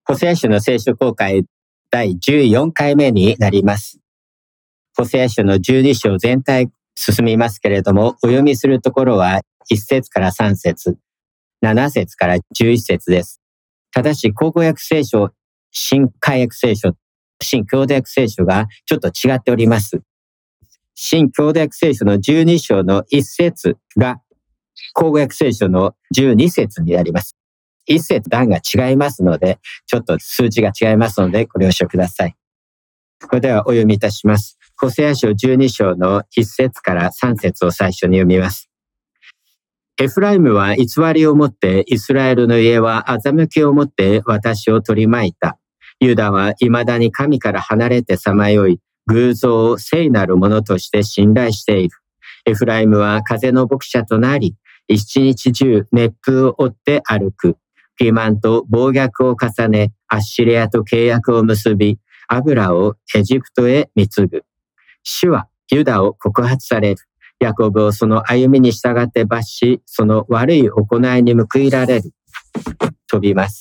ホセア書の聖書公開第14回目になります。ホセア書の12章全体進みますけれども、お読みするところは1節から3節、7節から11節です。ただし、口語訳聖書、新海訳聖書、新共同訳聖書がちょっと違っております。新共同訳聖書の12章の1節が口語訳聖書の12節になります。一節段が違いますので、ちょっと数字が違いますので、ご了承ください。それではお読みいたします。ホセア書12章の1節から3節を最初に読みます。エフライムは偽りをもって、イスラエルの家は欺きをもって私を取り巻いた。ユダは未だに神から離れてさまよい、偶像を聖なるものとして信頼している。エフライムは風の牧者となり、一日中熱風を追って歩く。欺瞞と暴虐を重ね、アッシリアと契約を結び、アブラをエジプトへ貢ぐ。主はユダを告発される。ヤコブをその歩みに従って罰し、その悪い行いに報いられる。飛びます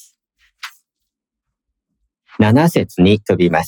。7節に飛びます。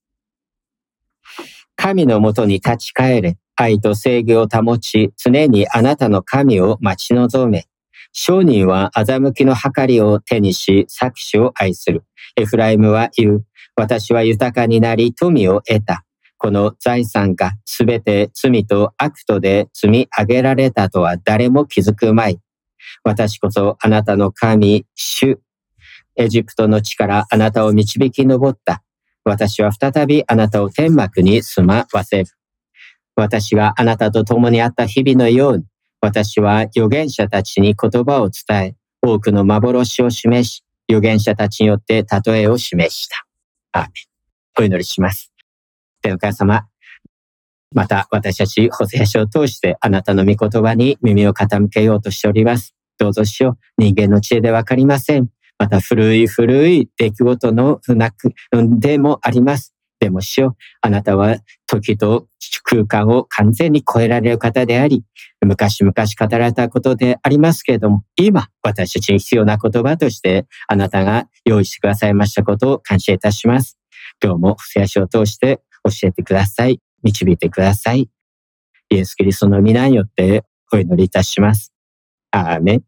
神のもとに立ち返れ。愛と正義を保ち、常にあなたの神を待ち望め。商人は欺きの計りを手にし、搾取を愛する。エフライムは言う。私は豊かになり富を得た。この財産がすべて罪と悪とで積み上げられたとは誰も気づくまい。私こそあなたの神、主。エジプトの地からあなたを導き上った。私は再びあなたを天幕に住まわせる。私があなたと共にあった日々のように、私は預言者たちに言葉を伝え、多くの幻を示し、預言者たちによって例えを示した。アーメン。お祈りします。天の神様、また私たちホセア書を通してあなたの御言葉に耳を傾けようとしております。どうぞしよう。人間の知恵でわかりません。また古い出来事のでもあります。でも主よ、あなたは時と空間を完全に超えられる方であり、昔々語られたことでありますけれども、今私たちに必要な言葉としてあなたが用意してくださいましたことを感謝いたします。今日もホセア書を通して教えてください。導いてください。イエス・キリストの皆によってお祈りいたします。アーメン。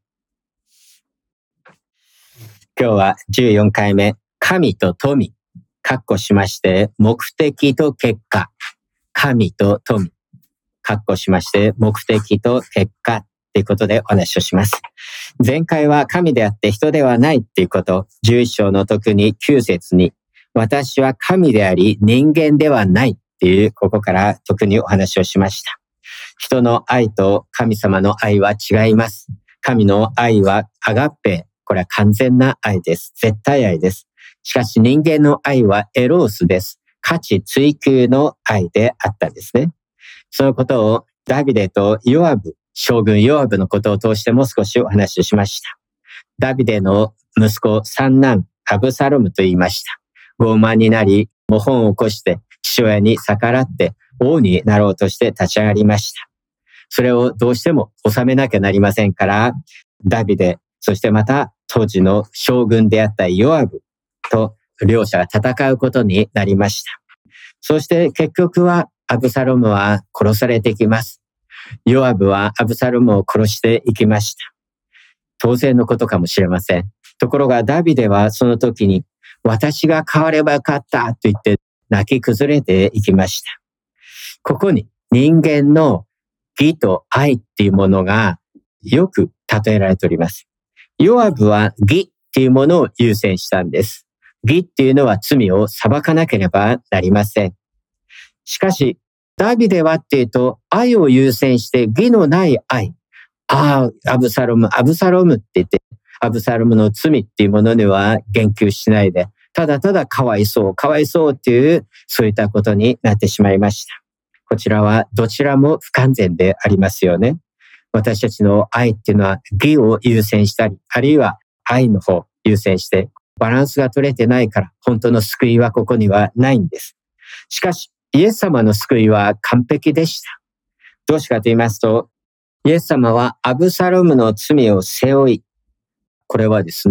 今日は14回目、神と富。括弧しまして、目的と結果。神と富。括弧しまして、目的と結果。ということでお話をします。前回は神であって人ではないっていうこと。11章の特に9節に、私は神であり人間ではないっていう、ここから特にお話をしました。人の愛と神様の愛は違います。神の愛はアガッペ。これは完全な愛です。絶対愛です。しかし人間の愛はエロースです。価値追求の愛であったんですね。そのことをダビデとヨアブ、将軍ヨアブのことを通しても少しお話をしました。ダビデの息子三男アブサロムと言いました。傲慢になり、模倣を起こして父親に逆らって王になろうとして立ち上がりました。それをどうしても収めなきゃなりませんから、ダビデ、そしてまた当時の将軍であったヨアブと両者が戦うことになりました。そして結局はアブサロムは殺されていきます。ヨアブはアブサロムを殺していきました。当然のことかもしれません。ところがダビデはその時に私が変わればよかったと言って泣き崩れていきました。ここに人間の義と愛っていうものがよく例えられております。ヨアブは義っていうものを優先したんです。義っていうのは罪を裁かなければなりません。しかし、ダビデはっていうと、愛を優先して義のない愛。アブサロムって言って、アブサロムの罪っていうものには言及しないで、ただただかわいそうっていう、そういったことになってしまいました。こちらはどちらも不完全でありますよね。私たちの愛っていうのは義を優先したり、あるいは愛の方を優先してバランスが取れてないから本当の救いはここにはないんです。しかしイエス様の救いは完璧でした。どうしてかと言いますと、イエス様はアブサロムの罪を背負い、これはですね、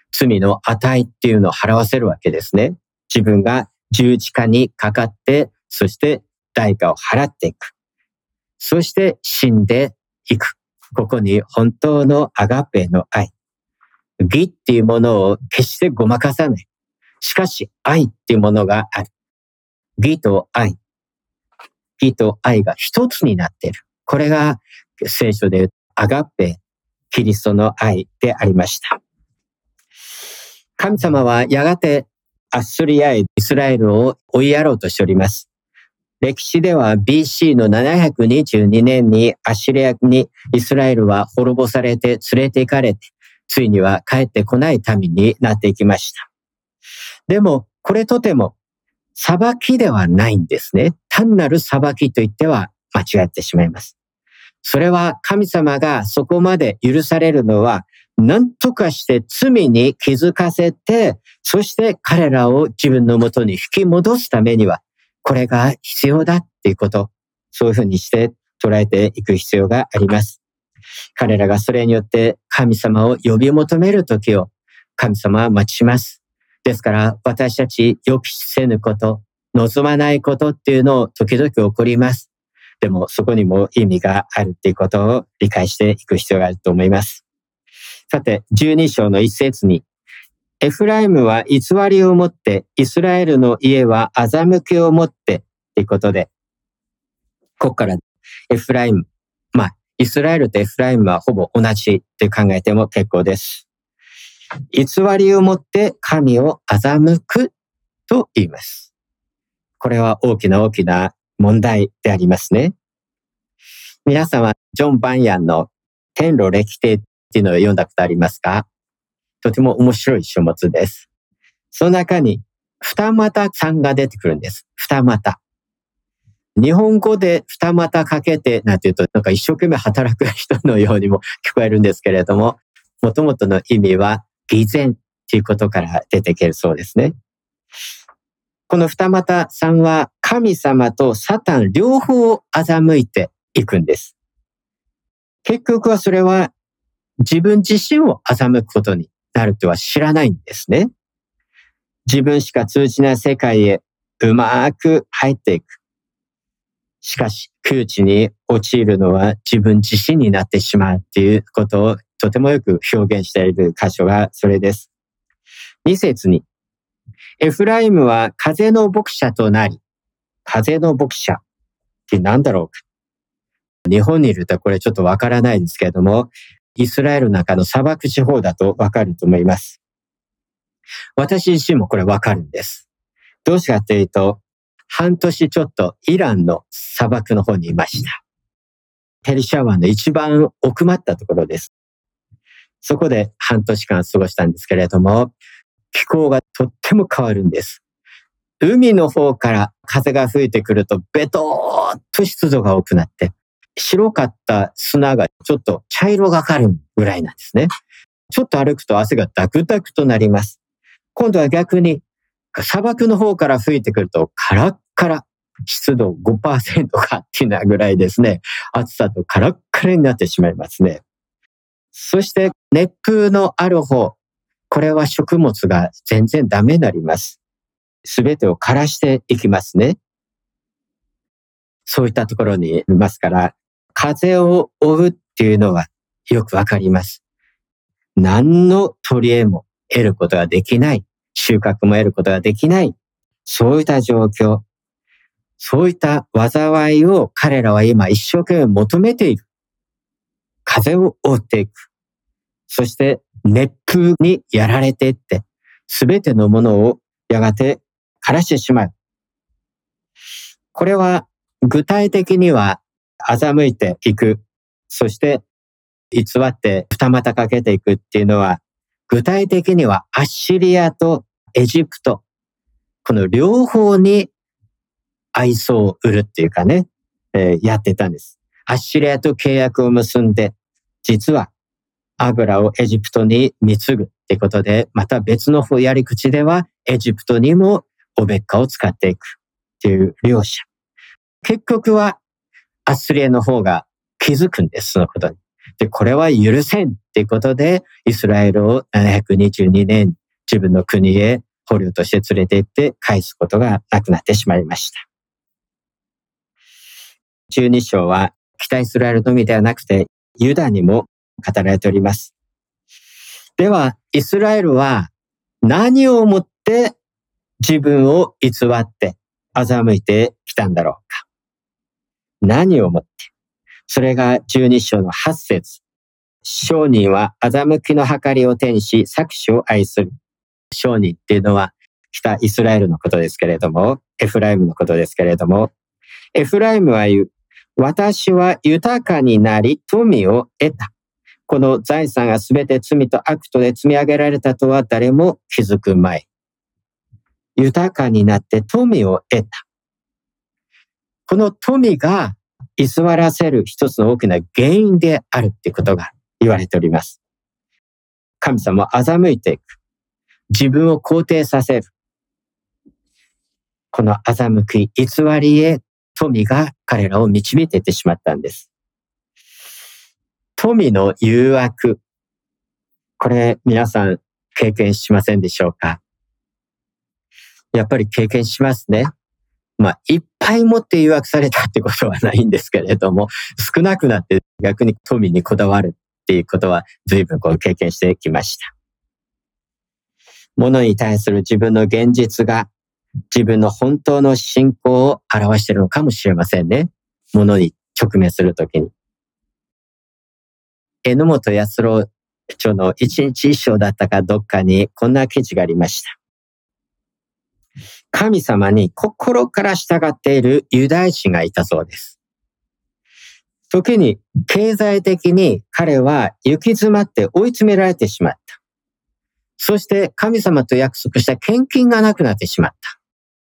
罪の値っていうのを払わせるわけですね。自分が十字架にかかって、そして代価を払っていく。そして死んでいく。ここに本当のアガペの愛。義っていうものを決してごまかさない。しかし愛っていうものがある。義と愛。義と愛が一つになっている。これが聖書で言うアガペ、キリストの愛でありました。神様はやがてアッスリアへイスラエルを追いやろうとしております。歴史では BC の722年にアッシリアにイスラエルは滅ぼされて連れて行かれて、ついには帰ってこない民になっていきました。でも、これとても裁きではないんですね。単なる裁きと言っては間違ってしまいます。それは神様がそこまで許されるのは、何とかして罪に気づかせて、そして彼らを自分のもとに引き戻すためには、これが必要だっていうこと、そういうふうにして捉えていく必要があります。彼らがそれによって神様を呼び求めるときを神様は待ちます。ですから私たち予期せぬこと、望まないことっていうのを時々起こります。でもそこにも意味があるっていうことを理解していく必要があると思います。さて、12章の一節に、エフライムは偽りをもって、イスラエルの家は欺きをもってということで、ここからエフライム、イスラエルとエフライムはほぼ同じと考えても結構です。偽りをもって神を欺くと言います。これは大きな問題でありますね。皆さんはジョン・バンヤンの天路歴帝っていうのを読んだことありますか？とても面白い書物です。その中に二股さんが出てくるんです。二股。日本語で二股かけてなんていうとなんか一生懸命働く人のようにも聞こえるんですけれども、もともとの意味は偽善ということから出てくるそうですね。この二股さんは神様とサタン両方を欺いていくんです。結局はそれは自分自身を欺くことになるとは知らないんですね。自分しか通じない世界へうまく入っていく。しかし窮地に陥るのは自分自身になってしまうっていうことをとてもよく表現している箇所がそれです。2節に、エフライムは風の牧者となり、風の牧者って何だろうか。日本にいるとこれちょっとわからないですけれども、イスラエルの中の砂漠地方だとわかると思います。私自身もこれわかるんです。どうしてかというと、半年ちょっとイランの砂漠の方にいました。ペルシャ湾の一番奥まったところです。そこで半年間過ごしたんですけれども、気候がとっても変わるんです。海の方から風が吹いてくるとベトーっと湿度が多くなって、白かった砂がちょっと茶色がかるぐらいなんですね。ちょっと歩くと汗がダクダクとなります。今度は逆に砂漠の方から吹いてくるとカラッカラ、湿度 5% かっていうぐらいですね、暑さとカラッカラになってしまいますね。そして熱風のある方、これは食物が全然ダメになります。すべてを枯らしていきますね。そういったところにいますから、風を追うっていうのはよくわかります。何の取り柄も得ることができない、収穫も得ることができない、そういった状況、そういった災いを彼らは今一生懸命求めている。風を追っていく。そして熱風にやられていって、すべてのものをやがて枯らしてしまう。これは具体的には欺いていく。そして偽って二股かけていくっていうのは、具体的にはアッシリアとエジプト、この両方に愛想を売るっていうかね、やってたんです。アッシリアと契約を結んで、実は油をエジプトに貢ぐってことで、また別のやり口ではエジプトにもおべっかを使っていくっていう両者。結局はアッシリアの方が気づくんです、そのことに。で、これは許せんっっていうことで、イスラエルを722年自分の国へ捕虜として連れて行って返すことがなくなってしまいました。12章は北イスラエルのみではなくてユダにも語られております。では、イスラエルは何をもって自分を偽って欺いてきたんだろうか。何をもって。それが12章の8節。商人は欺きの計りを手にし、搾取を愛する。商人っていうのは北イスラエルのことですけれども、エフライムのことですけれども、エフライムは言う。私は豊かになり富を得た。この財産がすべて罪と悪とで積み上げられたとは誰も気づくまい。豊かになって富を得た。この富が偽らせる一つの大きな原因であるってことが言われております。神様を欺いていく。自分を肯定させる。この欺き、偽りへ富が彼らを導いていってしまったんです。富の誘惑。これ皆さん経験しませんでしょうか？やっぱり経験しますね。いっぱい持って誘惑されたってことはないんですけれども、少なくなって逆に富にこだわるっていうことは随分経験してきました。物に対する自分の現実が自分の本当の信仰を表しているのかもしれませんね。物に直面するときに。榎本康郎著の一日一章だったかどっかにこんな記事がありました。神様に心から従っているユダヤ人がいたそうです。時に経済的に彼は行き詰まって追い詰められてしまった。そして神様と約束した献金がなくなってしまった。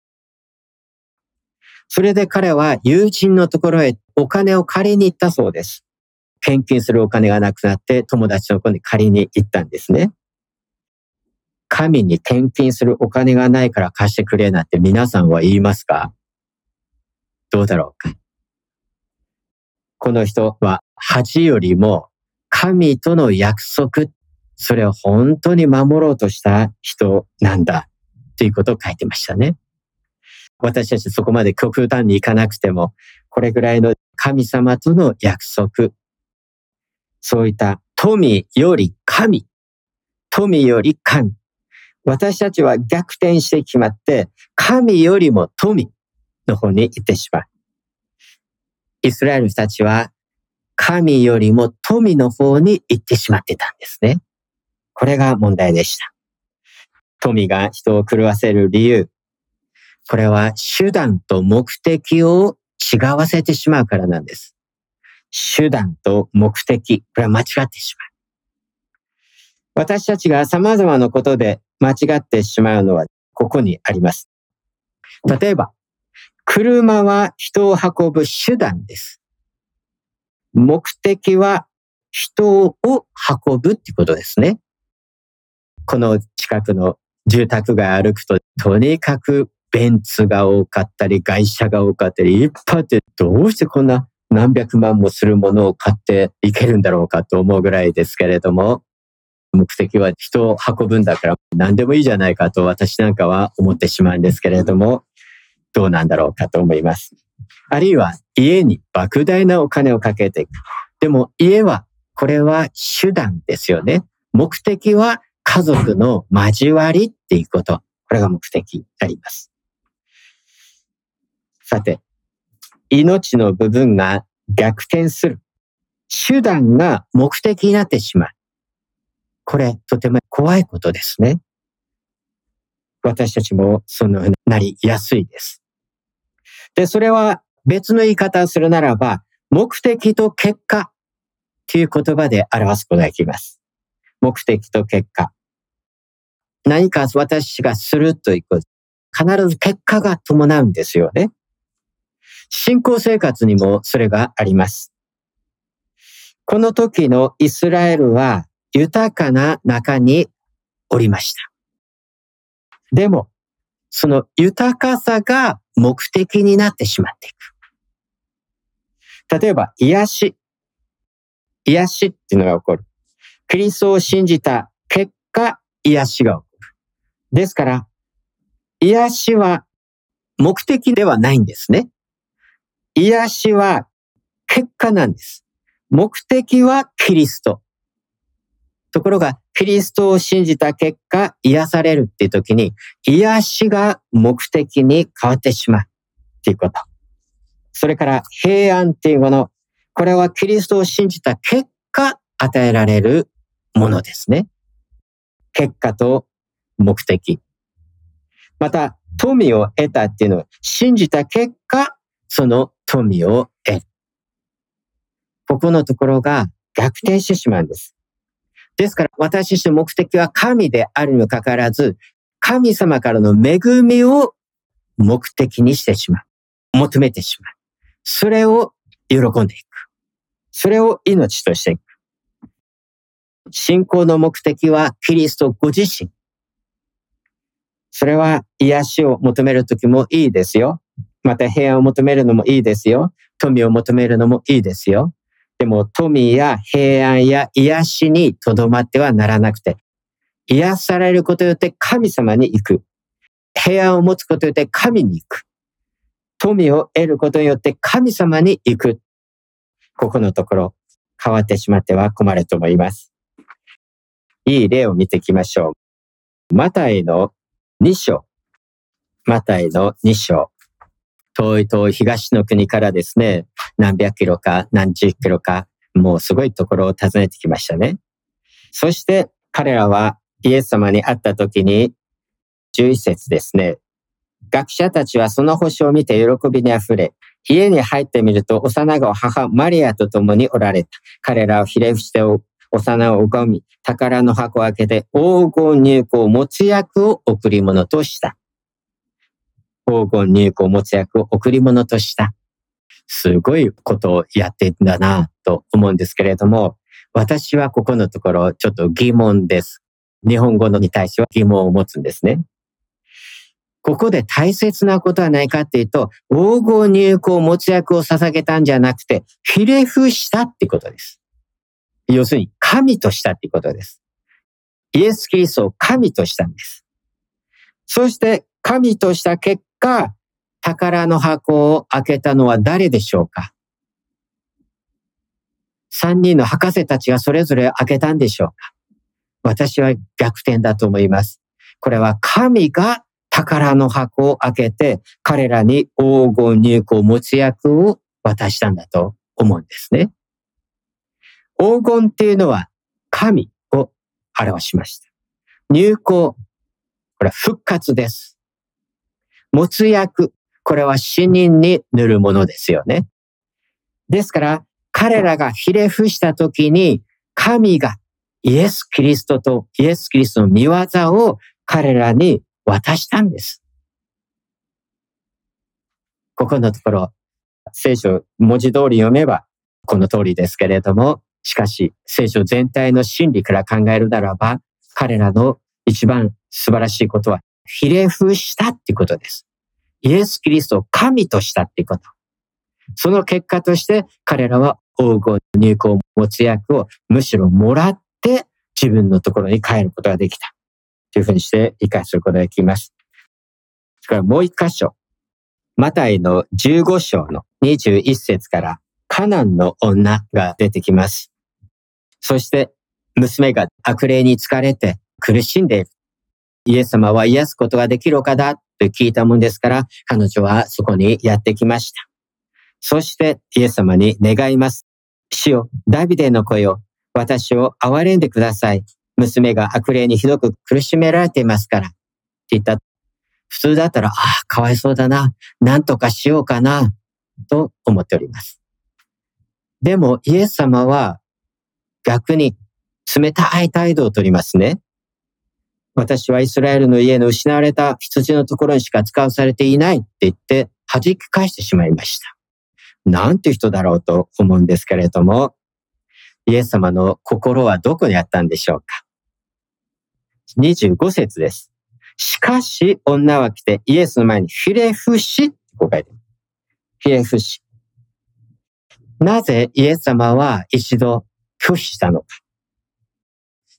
それで彼は友人のところへお金を借りに行ったそうです。献金するお金がなくなって友達の子に借りに行ったんですね。神に献金するお金がないから貸してくれなんて皆さんは言いますか？どうだろうか。この人は恥よりも神との約束、それを本当に守ろうとした人なんだということを書いてましたね。私たちそこまで極端にいかなくても、これぐらいの神様との約束、そういった富より神、富より神。私たちは逆転してしまって、神よりも富の方に行ってしまう。イスラエルの人たちは神よりも富の方に行ってしまってたんですね。これが問題でした。富が人を狂わせる理由。これは手段と目的を違わせてしまうからなんです。手段と目的、これは間違ってしまう。私たちが様々なことで間違ってしまうのはここにあります。例えば、車は人を運ぶ手段です。目的は人を運ぶってことですね。この近くの住宅街歩くと、とにかくベンツが多かったり、外車が多かったり、いっぱいあって、どうしてこんな何百万もするものを買っていけるんだろうかと思うぐらいですけれども、目的は人を運ぶんだから何でもいいじゃないかと私なんかは思ってしまうんですけれども、どうなんだろうかと思います。あるいは家に莫大なお金をかけていく。でも家は、これは手段ですよね。目的は家族の交わりっていうこと。これが目的になります。さて、命の部分が逆転する。手段が目的になってしまう。これ、とても怖いことですね。私たちもそのようになりやすいです。で、それは別の言い方をするならば、目的と結果という言葉で表すことができます。目的と結果。何か私がするということ、必ず結果が伴うんですよね。信仰生活にもそれがあります。この時のイスラエルは豊かな中におりました。でも、その豊かさが目的になってしまっていく。例えば、癒しっていうのが起こる。 キリストを信じた結果、癒しが起こる。ですから、癒しは目的ではないんですね。癒しは結果なんです。目的はキリスト。ところが、キリストを信じた結果、癒されるっていう時に、癒しが目的に変わってしまうっていうこと。それから平安っていうもの、これはキリストを信じた結果与えられるものですね。結果と目的。また、富を得たっていうのは、信じた結果、その富を得る。ここのところが逆転してしまうんです。ですから、私たちの目的は神であるにもかかわらず、神様からの恵みを目的にしてしまう。求めてしまう。それを喜んでいく。それを命としていく。信仰の目的はキリストご自身。それは癒しを求めるときもいいですよ。また平安を求めるのもいいですよ。富を求めるのもいいですよ。でも富や平安や癒しにとどまってはならなくて、癒されることによって神様に行く。平安を持つことによって神に行く。富を得ることによって神様に行く。ここのところ変わってしまっては困ると思います。いい例を見ていきましょう。マタイの2章。マタイの2章。遠い東の国からですね、何百キロか何十キロか、もうすごいところを訪ねてきましたね。そして彼らはイエス様に会った時に、11節ですね。学者たちはその星を見て喜びにあふれ、家に入ってみると幼子母マリアと共におられた。彼らをひれ伏して幼を拝み、宝の箱を開けて黄金入香持ち薬を贈り物とした。黄金入香持ち薬を贈り物とした。すごいことをやってんだなと思うんですけれども、私はここのところちょっと疑問です。日本語に対しては疑問を持つんですね。ここで大切なことはないかっていうと、黄金入香持ち薬を捧げたんじゃなくて、ひれ伏したってことです。要するに神としたってことです。イエス・キリストを神としたんです。そして神とした結果、宝の箱を開けたのは誰でしょうか？3人の博士たちがそれぞれ開けたんでしょうか？私は逆転だと思います。これは神が宝の箱を開けて、彼らに黄金入香持ち薬を渡したんだと思うんですね。黄金っていうのは神を表しました。入香、これは復活です。持薬、これは死人に塗るものですよね。ですから、彼らがひれ伏したときに、神がイエス・キリストとイエス・キリストの御業を彼らに渡したんです。ここのところ、聖書文字通り読めばこの通りですけれども、しかし聖書全体の真理から考えるならば、彼らの一番素晴らしいことは、ひれ伏したっていうことです。イエス・キリストを神としたっていうこと。その結果として彼らは黄金入香持ち薬をむしろもらって自分のところに帰ることができた。というふうにして理解することができます。それからもう一箇所。マタイの15章の21節からカナンの女が出てきます。そして娘が悪霊に疲れて苦しんでいる。イエス様は癒すことができるお方だと聞いたもんですから、彼女はそこにやってきました。そしてイエス様に願います。主よ、ダビデの子よ、私を憐れんでください。娘が悪霊にひどく苦しめられていますから。って言った。普通だったら、かわいそうだな。なんとかしようかな。と思っております。でもイエス様は逆に冷たい態度をとりますね。私はイスラエルの家の失われた羊のところにしか使わされていないって言って弾き返してしまいました。なんていう人だろうと思うんですけれども、イエス様の心はどこにあったんでしょうか。25節です。しかし女は来てイエスの前にひれ伏し、こう書いてある。ひれ伏し。なぜイエス様は一度拒否したのか。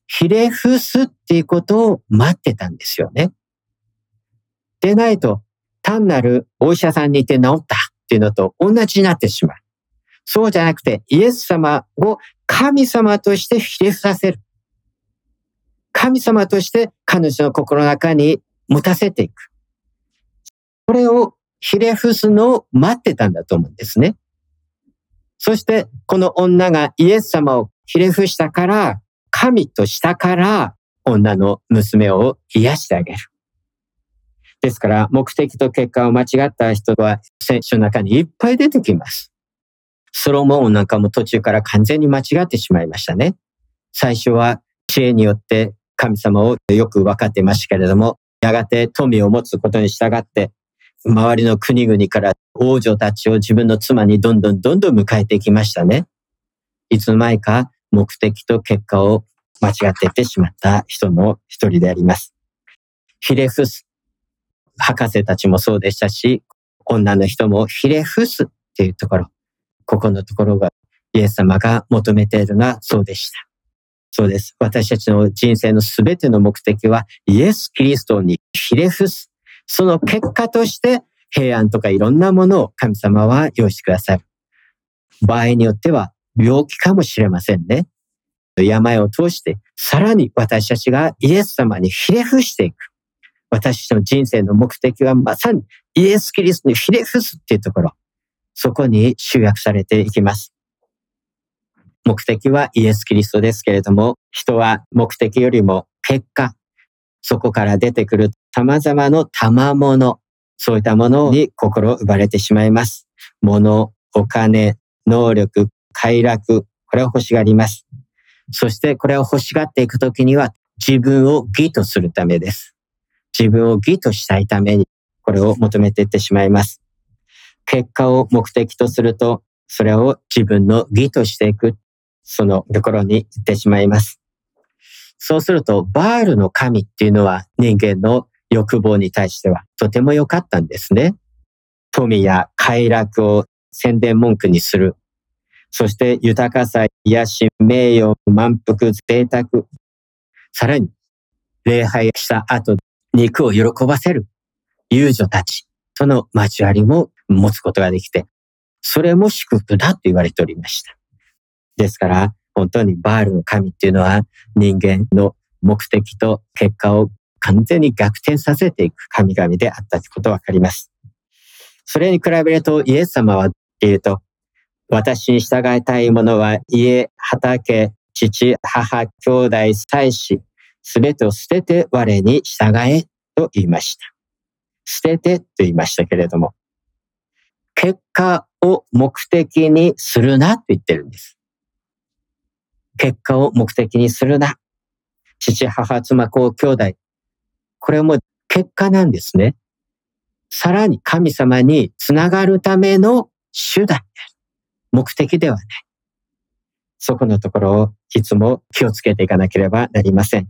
ひれ伏すっていうことを待ってたんですよね。でないと、単なるお医者さんに行って治ったっていうのと同じになってしまう。そうじゃなくて、イエス様を神様としてひれ伏させる。神様として彼女の心の中に持たせていく。これをひれ伏すのを待ってたんだと思うんですね。そして、この女がイエス様をひれ伏したから、神としたから、女の娘を癒してあげる。ですから、目的と結果を間違った人は聖書の中にいっぱい出てきます。ソロモンなんかも途中から完全に間違ってしまいましたね。最初は知恵によって神様をよく分かっていましたけれども、やがて富を持つことに従って、周りの国々から王女たちを自分の妻にどんどん迎えていきましたね。いつの間にか目的と結果を間違っていってしまった人の一人であります。ひれ伏す。博士たちもそうでしたし、女の人もひれ伏すっていうところ、ここのところがイエス様が求めているのはそうでした。そうです。私たちの人生のすべての目的はイエス・キリストにひれ伏す。その結果として平安とかいろんなものを神様は用意してくださる。場合によっては病気かもしれませんね。病を通してさらに私たちがイエス様にひれ伏していく。私たちの人生の目的はまさにイエス・キリストにひれ伏すっていうところ。そこに集約されていきます。目的はイエス・キリストですけれども、人は目的よりも結果、そこから出てくる様々な賜物、そういったものに心を奪われてしまいます。物、お金、能力、快楽、これを欲しがります。そしてこれを欲しがっていくときには自分を義とするためです。自分を義としたいためにこれを求めていってしまいます。結果を目的とすると、それを自分の義としていく、そのところに行ってしまいます。そうすると、バールの神っていうのは人間の欲望に対してはとても良かったんですね。富や快楽を宣伝文句にする。そして豊かさ、癒し、名誉、満腹、贅沢。さらに、礼拝した後、肉を喜ばせる遊女たちとの交わりも持つことができて、それも祝福だと言われておりました。ですから、本当にバールの神っていうのは人間の目的と結果を完全に逆転させていく神々であったということがわかります。それに比べるとイエス様は言うと、私に従いたいものは家、畑、父、母、兄弟、妻子、すべてを捨てて我に従えと言いました。捨ててと言いましたけれども、結果を目的にするなと言ってるんです。結果を目的にするな。父、母、妻、子、兄弟。これはもう結果なんですね。さらに神様につながるための手段である。目的ではない。そこのところをいつも気をつけていかなければなりません。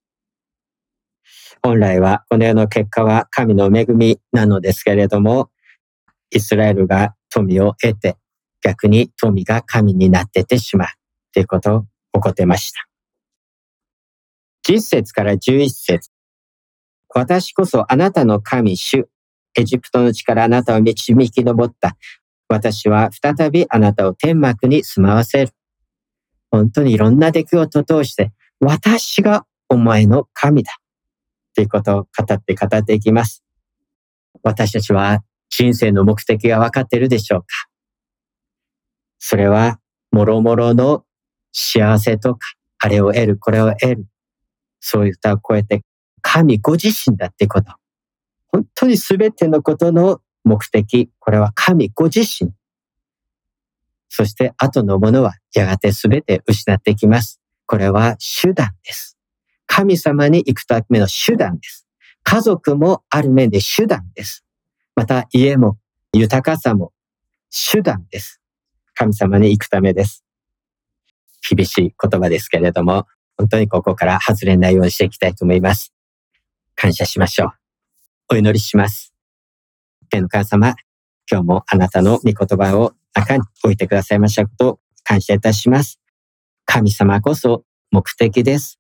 本来はこの世の結果は神の恵みなのですけれども、イスラエルが富を得て、逆に富が神になっててしまうということを起こってました。10節から11節。私こそあなたの神主、エジプトの地からあなたを導き上った。私は再びあなたを天幕に住まわせる。本当にいろんな出来事を通して、私がお前の神だ。ということを語っていきます。私たちは人生の目的が分かっているでしょうか？それは、諸々の幸せとか、あれを得る、これを得る。そういったを超えて、神ご自身だってこと。本当に全てのことの目的、これは神ご自身。そして後のものはやがて全て失っていきます。これは手段です。神様に行くための手段です。家族もある面で手段です。また家も豊かさも手段です。神様に行くためです。厳しい言葉ですけれども、本当にここから外れないようにしていきたいと思います。感謝しましょう。お祈りします。天の神様、今日もあなたの御言葉を中に置いてくださいましたことを感謝いたします。神様こそ目的です。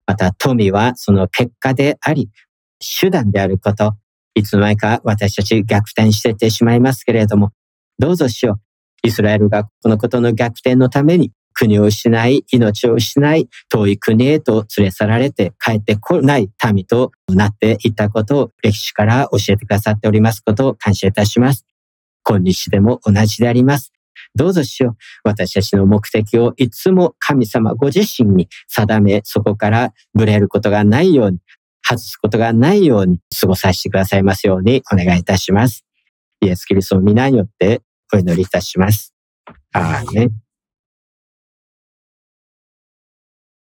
また富はその結果であり、手段であること、いつの間にか私たち逆転していってしまいますけれども、どうぞ主よ、イスラエルがこのことの逆転のために国を失い、命を失い、遠い国へと連れ去られて帰ってこない民となっていったことを歴史から教えてくださっておりますことを感謝いたします。今日でも同じであります。どうぞ主よ、私たちの目的をいつも神様ご自身に定め、そこからぶれることがないように、外すことがないように過ごさせてくださいますようにお願いいたします。イエス・キリストの皆によってお祈りいたします。アーメン。